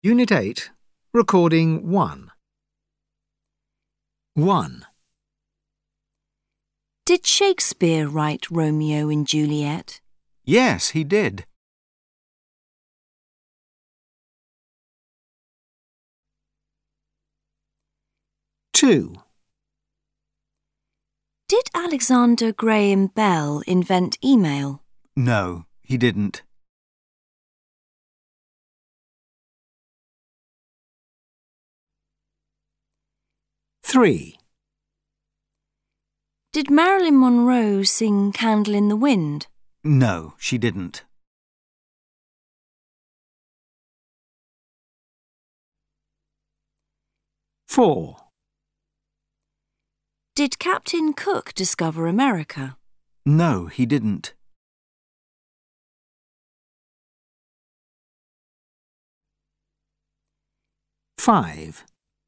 Unit 8, Recording 1. 1. Did Shakespeare write Romeo and Juliet? Yes, he did. 2. Did Alexander Graham Bell invent email? No, he didn't. 3. Did Marilyn Monroe sing Candle in the Wind? No, she didn't. 4. Did Captain Cook discover America? No, he didn't. 5.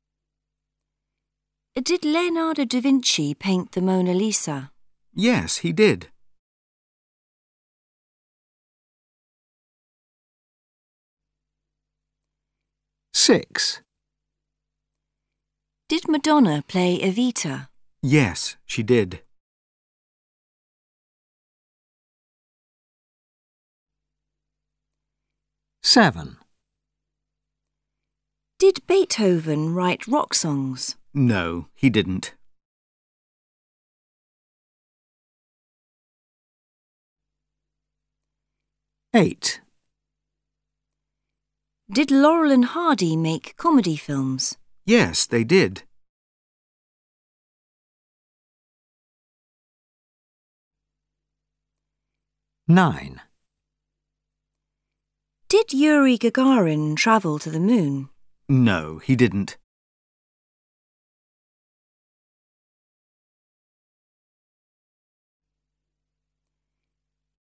Did Leonardo da Vinci paint the Mona Lisa? Yes, he did. 6. Did Madonna play Evita? Yes, she did. 7. Did Beethoven write rock songs? No, he didn't. 8. Did Laurel and Hardy make comedy films? Yes, they did. 9. Did Yuri Gagarin travel to the moon? No, he didn't.